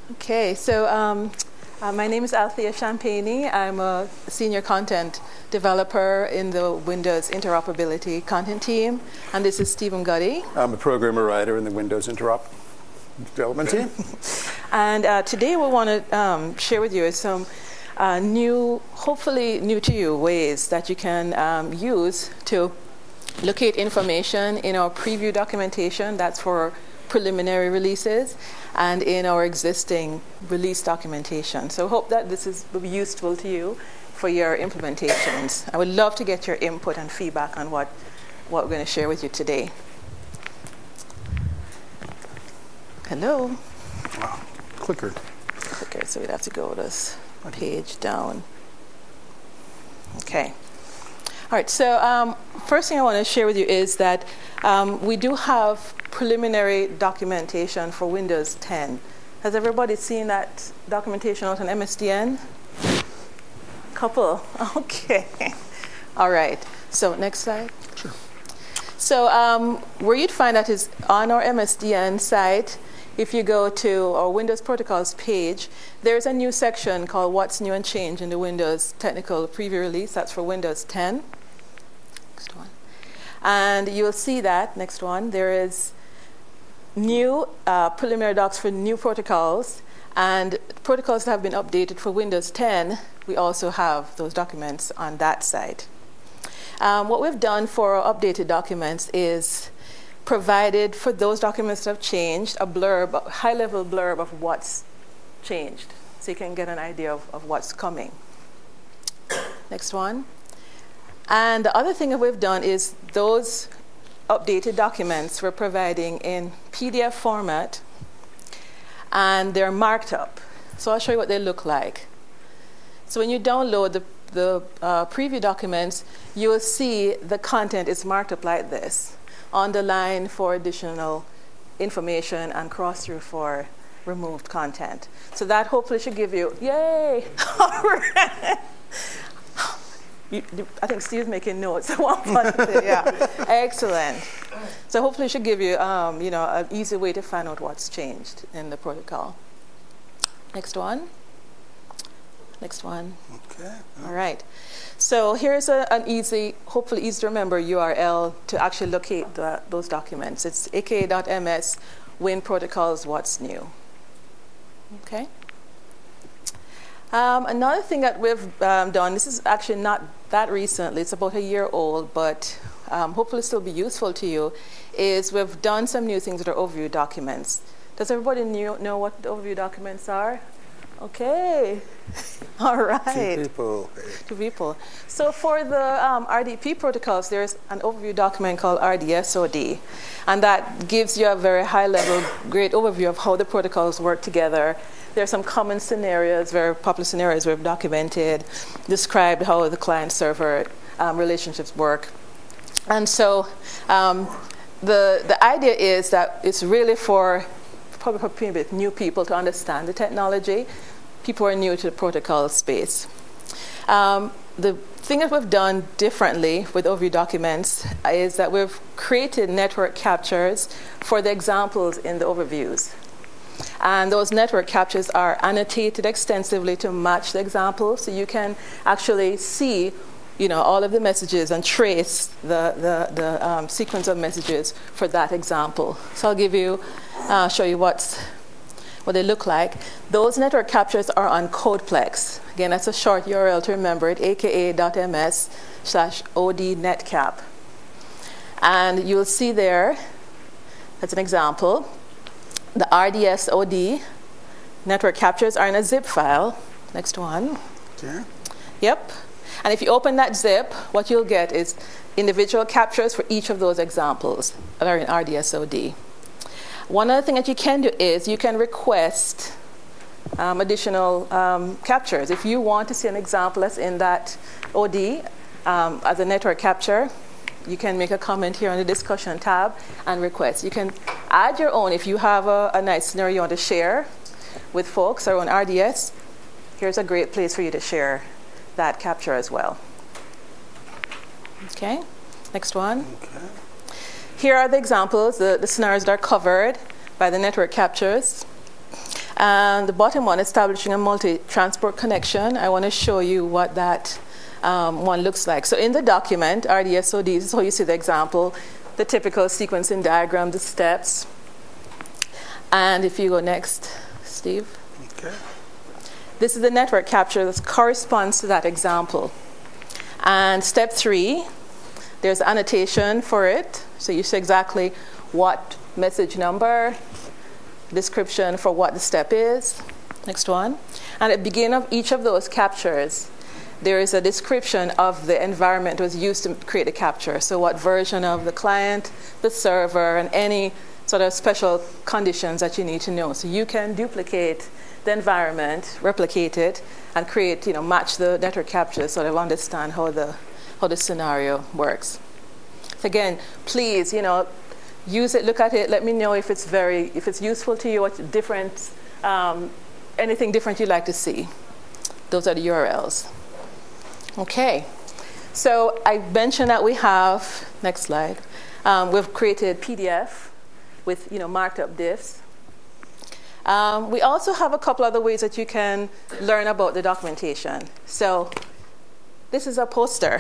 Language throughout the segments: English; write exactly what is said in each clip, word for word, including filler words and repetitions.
Okay, so um, uh, my name is Althea Champagne. I'm a senior content developer in the Windows Interoperability content team, and this is Stephen Guddy. I'm a programmer writer in the Windows Interop development team. And uh, today we want to um, share with you some uh, new, hopefully new to you, ways that you can um, use to locate information in our preview documentation, that's for preliminary releases, and in our existing release documentation. So I hope that this is, will be useful to you for your implementations. I would love to get your input and feedback on what, what we're going to share with you today. Hello. Wow. Clicker. Clicker, so we'd have to go this page down. Okay. All right, so um, first thing I want to share with you is that um, we do have preliminary documentation for Windows ten. Has everybody seen that documentation out on M S D N? Couple, okay. All right, so next slide. Sure. So um, where you'd find that is on our M S D N site. If you go to our Windows Protocols page, there's a new section called What's New and Changed in the Windows Technical Preview Release. That's for Windows ten. Next one. And you'll see that, next one, there is new uh, preliminary docs for new protocols, and protocols that have been updated for Windows ten, we also have those documents on that site. Um, what we've done for our updated documents is provided for those documents that have changed a blurb, a high-level blurb of what's changed, so you can get an idea of, of what's coming. Next one. And the other thing that we've done is those updated documents we're providing in P D F format, and they're marked up. So I'll show you what they look like. So when you download the, the uh, preview documents, you will see the content is marked up like this. Underline for additional information and cross through for removed content. So that hopefully should give you, yay! All right. You, I think Steve's making notes at one point. Yeah, excellent. So hopefully it should give you, um, you know, an easy way to find out what's changed in the protocol. Next one. Next one. Okay. All right. So here's a, an easy, hopefully easy to remember U R L to actually locate the, those documents. It's aka.ms Win Protocols What's New. Okay. Um, another thing that we've um, done, this is actually not that recently, it's about a year old, but um, hopefully still be useful to you, is we've done some new things with our overview documents. Does everybody knew, know what the overview documents are? Okay. All right. Two people. Two people. So for the um, R D P protocols, there's an overview document called R D S O D, and that gives you a very high-level, great overview of how the protocols work together. There are some common scenarios, very popular scenarios we've documented, described how the client-server um, relationships work. And so um, the, the idea is that it's really for probably for new people to understand the technology. People are new to the protocol space. Um, the thing that we've done differently with overview documents is that we've created network captures for the examples in the overviews. And those network captures are annotated extensively to match the example, so you can actually see, you know, all of the messages and trace the, the, the um, sequence of messages for that example. So I'll give you, uh, show you what's, what they look like. Those network captures are on Codeplex. Again, that's a short U R L to remember it, aka.ms slash odnetcap. And you'll see there, that's an example, the R D S O D network captures are in a zip file. Next one. Okay. Yep. And if you open that zip, what you'll get is individual captures for each of those examples that are in R D S O D. One other thing that you can do is you can request um, additional um, captures. If you want to see an example that's in that O D um, as a network capture, you can make a comment here on the discussion tab and request. You can add your own if you have a, a nice scenario you want to share with folks or on R D S. Here's a great place for you to share that capture as well. Okay, next one. Okay. Here are the examples, the, the scenarios that are covered by the network captures. And the bottom one, establishing a multi-transport connection. I want to show you what that um, one looks like. So in the document, R D S O D, this is how you see the example, the typical sequencing diagram, the steps. And if you go next, Steve. Okay. This is the network capture that corresponds to that example. And step three, there's annotation for it. So you see exactly what message number, description for what the step is. Next one. And at the beginning of each of those captures, there is a description of the environment that was used to create the capture. So what version of the client, the server, and any sort of special conditions that you need to know. So you can duplicate the environment, replicate it, and create, you know, match the network capture so they understand how the how the scenario works. So again, please, you know, use it, look at it, let me know if it's very, if it's useful to you, what different, um, anything different you'd like to see. Those are the U R Ls. Okay, so I mentioned that we have, next slide, um, we've created P D F with, you know, marked up diffs. Um, we also have a couple other ways that you can learn about the documentation. So this is a poster.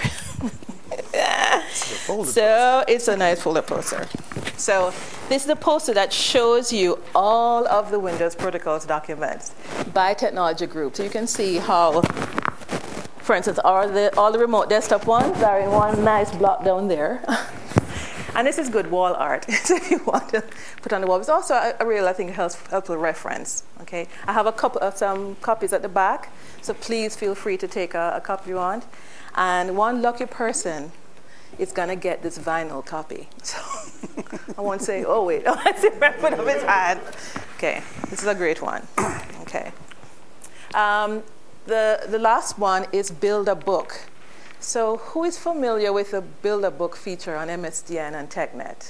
It's a so it's a nice folder poster. So this is a poster that shows you all of the Windows protocols documents by technology group. So you can see how, for instance, all the, all the remote desktop ones are in one nice block down there. And this is good wall art, so if you want to put on the wall. It's also a, a real, I think, helpful, helpful reference. Okay, I have a couple of some copies at the back, so please feel free to take a, a copy you want. And one lucky person is going to get this vinyl copy. So I won't say, oh, wait, oh, I see Brett put up his hand. Okay, this is a great one. Okay. Um, the, the last one is Build a Book. So who is familiar with the Build a Book feature on M S D N and TechNet?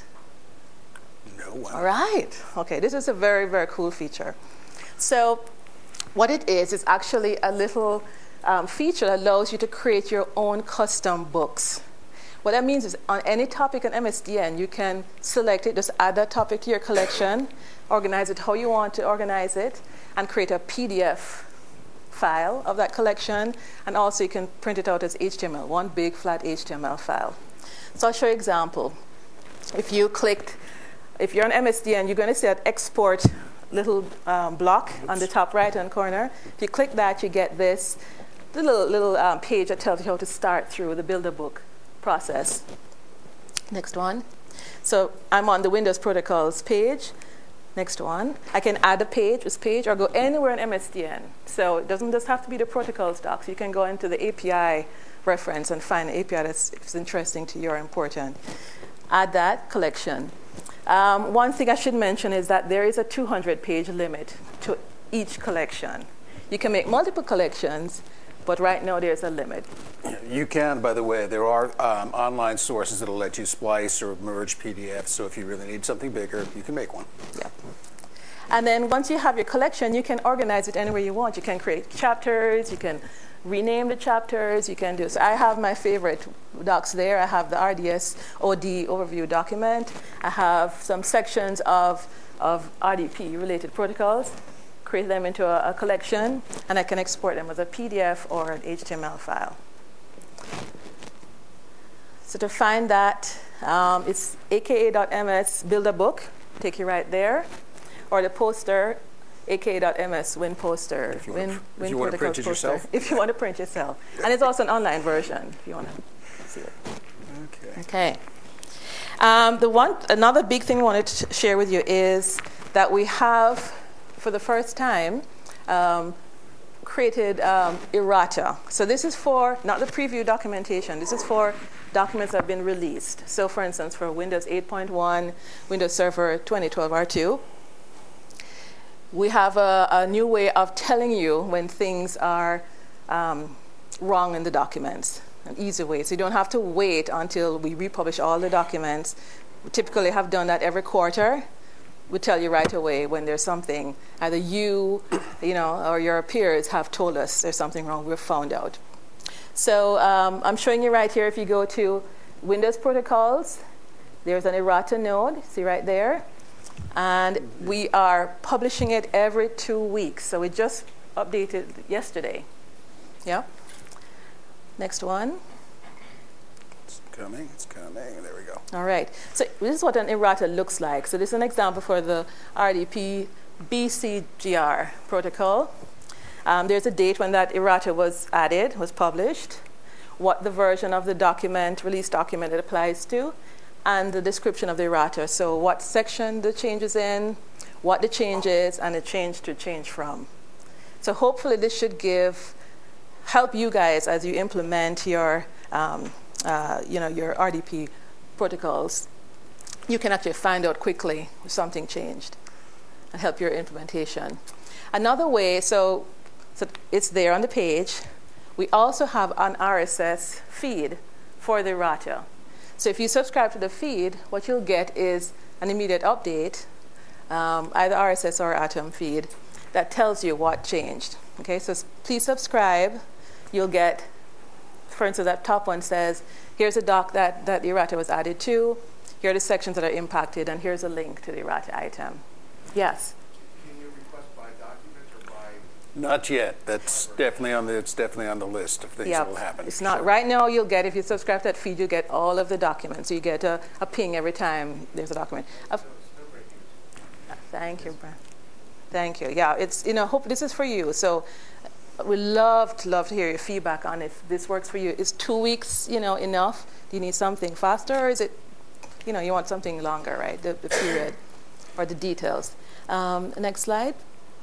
No one. All right. Okay, this is a very, very cool feature. So what it is, is actually a little um, feature that allows you to create your own custom books. What that means is on any topic on M S D N, you can select it, just add that topic to your collection, organize it how you want to organize it, and create a P D F file of that collection, and also you can print it out as H T M L, one big flat H T M L file. So I'll show you an example. If you clicked, if you're on M S D N, you're going to see that export little um, block Oops. on the top right hand corner. If you click that, you get this little, little um, page that tells you how to start through the Build a Book process. Next one. So I'm on the Windows Protocols page. Next one. I can add a page, this page, or go anywhere in M S D N. So it doesn't just have to be the protocols docs. You can go into the A P I reference and find an A P I that's interesting to you or important. Add that collection. Um, one thing I should mention is that there is a two hundred page limit to each collection. You can make multiple collections, but right now there's a limit. You can, by the way, there are um, online sources that will let you splice or merge P D Fs, so if you really need something bigger, you can make one. Yeah. And then once you have your collection, you can organize it anywhere you want. You can create chapters, you can rename the chapters, you can do, so I have my favorite docs there. I have the R D S O D overview document. I have some sections of, of R D P related protocols, create them into a, a collection, and I can export them as a P D F or an H T M L file. So to find that, um, it's A K A dot M S Build a Book, take you right there, or the poster, A K A dot M S Win Poster. If you Win, want to, Win if you want to print it poster, yourself. If you want to print yourself. And it's also an online version, if you want to see it. Okay. Okay. Um, the one, another big thing I wanted to share with you is that we have, for the first time, um, created um, errata. So this is for, not the preview documentation, this is for documents that have been released. So for instance, for Windows eight point one, Windows Server twenty twelve R two, we have a, a new way of telling you when things are um, wrong in the documents, an easy way. So you don't have to wait until we republish all the documents. We typically have done that every quarter. We tell you right away when there's something, either you, you know, or your peers have told us there's something wrong, we've found out. So um, I'm showing you right here, if you go to Windows Protocols, there's an errata node, see right there. And we are publishing it every two weeks. So we just updated yesterday. Yeah. Next one. It's coming. It's coming. There we go. All right. So this is what an errata looks like. So this is an example for the R D P B C G R protocol. Um, there's a date when that errata was added, was published, what the version of the document, release document it applies to, and the description of the errata. So what section the change is in, what the change is, and the change to change from. So hopefully this should give, help you guys as you implement your, um, uh, you know, your R D P protocols. You can actually find out quickly if something changed and help your implementation. Another way, so, so it's there on the page. We also have an R S S feed for the errata. So if you subscribe to the feed, what you'll get is an immediate update, um, either R S S or Atom feed, that tells you what changed. Okay, so please subscribe. You'll get, for instance, that top one says, here's a doc that, that the errata was added to, here are the sections that are impacted, and here's a link to the errata item. Yes? Can you request by document or by? Not yet. That's definitely on the. It's definitely on the list of things Yep. that will happen. It's not Sure. right now. You'll get, if you subscribe to that feed, you get all of the documents. So you get a, a ping every time there's a document. Uh, thank you, Brian. Thank you. Yeah, it's, you know, hope this is for you. So we love to love to hear your feedback on if this works for you. Is two weeks, you know, enough? Do you need something faster, or is it, you know, you want something longer, right? The, the period or the details. Um, next slide.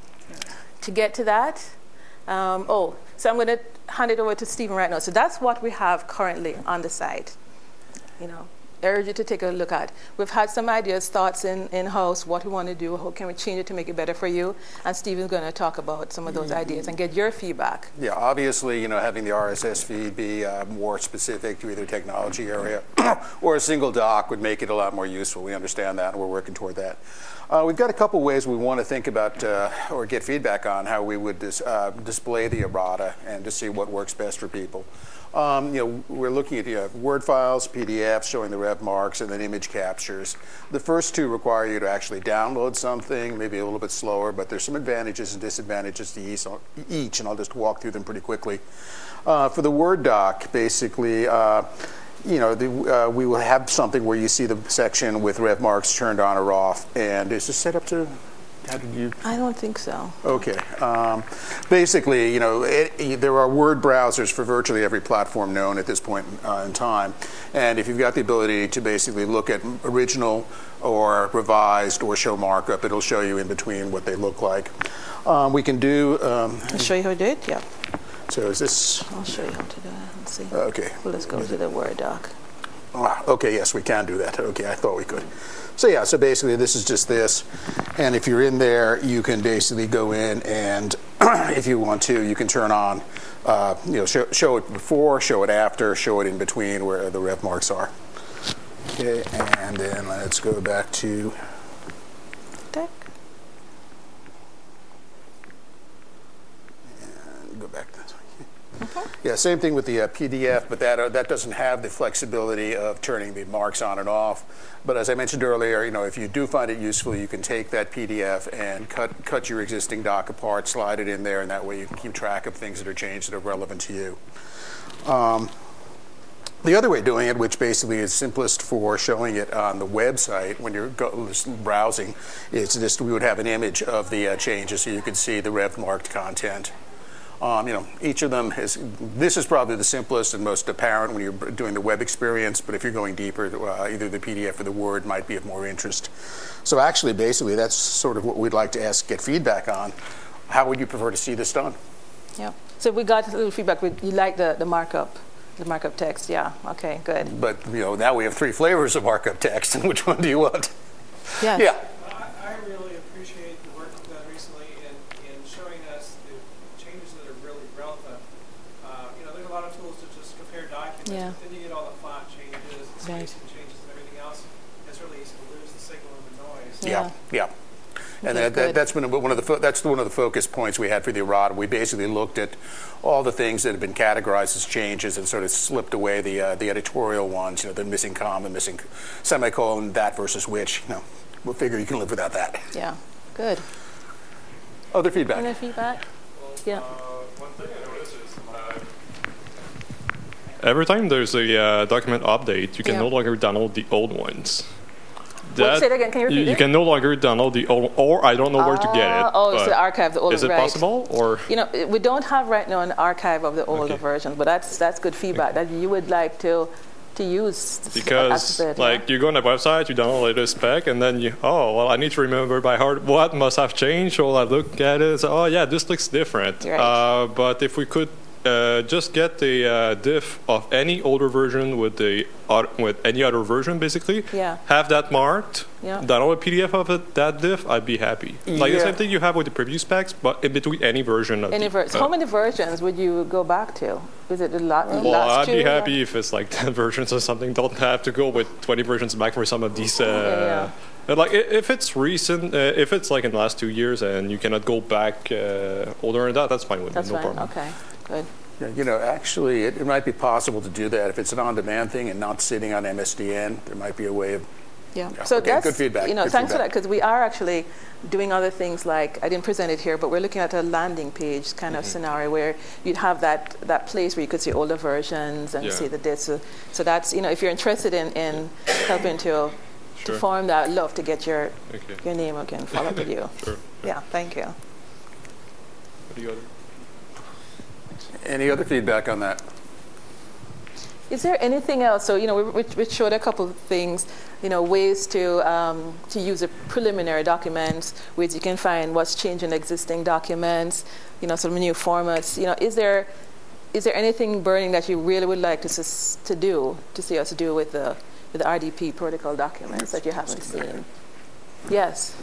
To get to that, um, oh, so I'm going to hand it over to Stephen right now. So that's what we have currently on the site. You know, I urge you to take a look at. We've had some ideas, thoughts in, in-house, what we want to do, how can we change it to make it better for you, and Stephen's going to talk about some of those ideas and get your feedback. Yeah, obviously, you know, having the R S S feed be uh, more specific to either technology area or a single doc would make it a lot more useful. We understand that, and we're working toward that. Uh, we've got a couple ways we want to think about uh, or get feedback on how we would dis uh, display the errata and to see what works best for people. Um, you know, we're looking at you know, Word files, P D Fs showing the rev marks, and then image captures. The first two require you to actually download something, maybe a little bit slower, but there's some advantages and disadvantages to each, and I'll just walk through them pretty quickly. Uh, for the Word doc, basically, uh, you know, the, uh, we will have something where you see the section with rev marks turned on or off, and is this set up to? How did you? I don't think so. Okay. Um, basically, you know, it, it, there are word browsers for virtually every platform known at this point uh, in time. And if you've got the ability to basically look at original or revised or show markup, it'll show you in between what they look like. Um, we can do... Um, I'll show you how to do it, yeah. So is this... I'll show you how to do it. Let's see. Okay. Well, let's go to the Word doc. Ah, okay, yes, we can do that. Okay, I thought we could. So yeah, so basically this is just this. And if you're in there, you can basically go in and if you want to, you can turn on, uh, you know, show, show it before, show it after, show it in between where the rev marks are. Okay, and then let's go back to Deck. and go back to this. Okay. Yeah, same thing with the uh, P D F, but that uh, that doesn't have the flexibility of turning the marks on and off. But as I mentioned earlier, you know, if you do find it useful, you can take that P D F and cut cut your existing doc apart, slide it in there, and that way you can keep track of things that are changed that are relevant to you. Um, the other way of doing it, which basically is simplest for showing it on the website when you're go just browsing, is just we would have an image of the uh, changes so you can see the rev marked content. Um, you know, each of them is, this is probably the simplest and most apparent when you're doing the web experience, but if you're going deeper, uh, either the P D F or the Word might be of more interest. So actually, basically, that's sort of what we'd like to ask, get feedback on. How would you prefer to see this done? Yeah. So we got a little feedback. We, you like the, the markup, the markup text. Yeah. Okay, good. But, you know, now we have three flavors of markup text, and which one do you want? Yes. Yeah. I, I really appreciate the work you've done recently in, in showing us the changes that are really relevant. Uh, you know, there's a lot of tools to just compare documents, Yeah. but then you get all the font changes, the Right. spacing changes, and everything else. It's really easy to lose the signal and the noise. Yeah, yeah. And Okay, that, that, good. that's been one of the fo that's one of the focus points we had for the errata. We basically looked at all the things that have been categorized as changes and sort of slipped away the uh, the editorial ones. You know, the missing comma, missing semicolon, that versus which. You know, we'll figure you can live without that. Yeah, good. Other feedback? Other feedback? Well, Yeah. Uh, one thing I noticed is uh, every time there's a uh, document update, you can Yeah. no longer download the old ones. What, say it again, can you repeat you, it? you can no longer download the old, or I don't know where to get it. Ah, oh, but so the archive, the old, is it right. possible, or? You know, we don't have right now an archive of the older Okay. version, but that's that's good feedback that you would like to to use. Because access it, yeah. like you go on a website, you download the latest spec, and then you oh well, I need to remember by heart what must have changed. So I look at it, and say, oh yeah, this looks different. Right. Uh, but if we could uh, just get the uh, diff of any older version with the uh, with any other version, basically, Yeah. have that marked. Yeah. Download a P D F of it, that diff, I'd be happy. Like the Yeah. same thing you have with the preview specs, but in between any version of Any the, ver- so uh, how many versions would you go back to? Is it the la- Well, last I'd two? be happy if it's like ten versions or something. Don't have to go with twenty versions back for some of these. Uh, Yeah, but like i- if it's recent, uh, if it's like in the last two years and you cannot go back uh, older than that, that's fine with That's me, no fine. problem. Okay, good. Yeah, you know, actually, it, it might be possible to do that if it's an on-demand thing and not sitting on M S D N. There might be a way of. Yeah. Yeah, So okay, that's good feedback, You know, good thanks for that feedback. because we are actually doing other things like I didn't present it here, but we're looking at a landing page kind of scenario where you'd have that that place where you could see older versions and Yeah. see the dates. So, so that's you know, if you're interested in, in helping to to Sure. form that, I'd love to get your Okay. your name again, follow up with you. Sure. Yeah. Thank you. What do you other? Any other feedback on that? Is there anything else? So, you know, we, we showed a couple of things, you know, ways to um, to use a preliminary documents, ways you can find what's changed in existing documents, you know, some new formats. You know, is there is there anything burning that you really would like to sus- to do, to see us do with the with the R D P protocol documents that you haven't seen? Yes.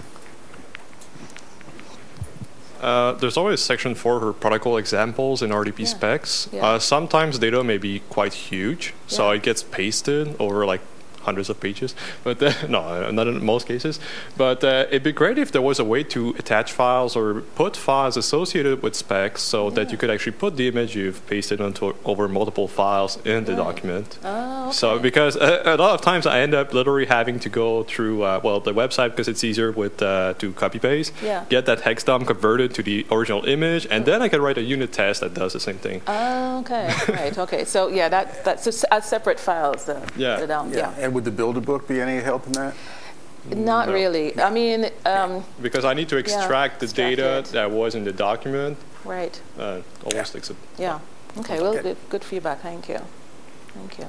Uh, there's always section four for protocol examples in R D P Yeah. specs. Yeah. Uh, sometimes data may be quite huge, so Yeah. it gets pasted over like hundreds of pages. But uh, no, not in most cases. But uh, it'd be great if there was a way to attach files or put files associated with specs, so that Yeah. you could actually put the image you've pasted onto over multiple files in the Right. document. Oh, okay. So because a, a lot of times I end up literally having to go through uh, well the website because it's easier with uh, to copy paste, Yeah. get that hex dump converted to the original image, and then I can write a unit test that does the same thing. Oh, okay. Right. Okay. So yeah, that that's just as separate files. Uh, Yeah. put it down. Yeah. And would the Builder book be any help in that? Not No. really. I mean, um, Because I need to extract the extract data it. that was in the document. right. Uh, almost takes a Yeah. Okay. Well, Okay. good, good feedback. Thank you. Thank you.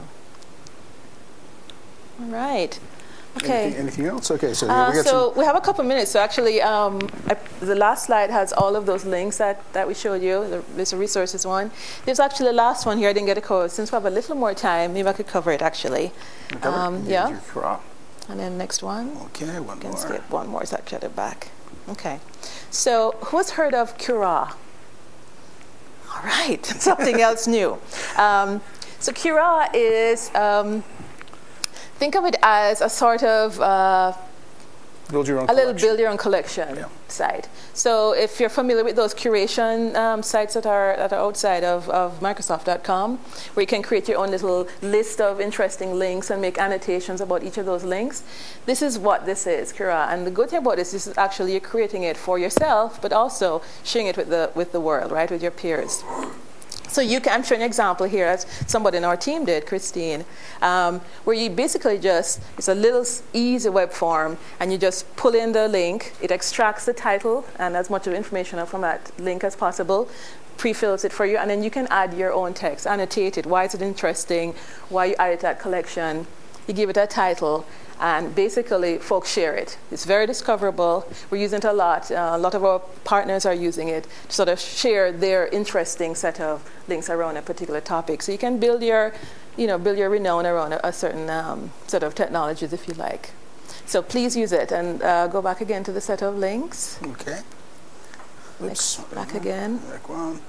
All right. Okay. Anything, anything else? Okay, so yeah, Uh, we got so we have a couple minutes. So actually, um, I, the last slide has all of those links that, that we showed you. The, there's a resources one. There's actually the last one here. I didn't get a code. Since we have a little more time, maybe I could cover it actually. some. cover- Um, here's yeah. your crop. And then next one. Okay, one Can more. skip one more. So I can get it back. Okay. So who's heard of Cura? All right. Something else new. Um, so Cura is. Um, Think of it as a sort of uh, Build your own a little collection. build your own collection Yeah. site. So if you're familiar with those curation um, sites that are that are outside of, of Microsoft dot com, where you can create your own little list of interesting links and make annotations about each of those links, this is what this is, Cura. And the good thing about this, this is actually you're creating it for yourself, but also sharing it with the with the world, right, with your peers. So you can, I'm showing an example here, as somebody in our team did, Christine, um, where you basically just, it's a little s- easy web form, and you just pull in the link, it extracts the title and as much of information from that link as possible, pre-fills it for you, and then you can add your own text, annotate it, why is it interesting, why you added that collection, you give it a title, and basically folks share it. It's very discoverable. We're using it a lot. Uh, a lot of our partners are using it to sort of share their interesting set of links around a particular topic. So you can build your, you know, build your renown around a, a certain um, set of technologies if you like. So please use it, and uh, go back again to the set of links. Okay. Next, Oops. back again. Back one.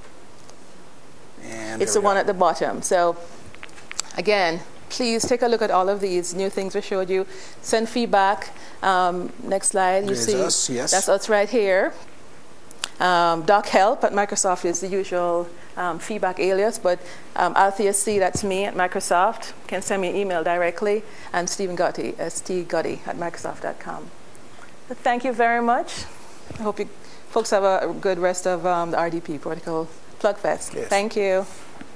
And It's there the we one go. at the bottom. So again, please take a look at all of these new things we showed you. Send feedback. Um, next slide, you There's see us, yes. that's us right here. Um, doc help at Microsoft is the usual um, feedback alias, but um, Althea C, that's me at Microsoft, can send me an email directly, and Stephen Gotti, S T Gotti at Microsoft dot com. So thank you very much. I hope you folks have a good rest of um, the R D P Protocol Plug Fest. Yes. Thank you.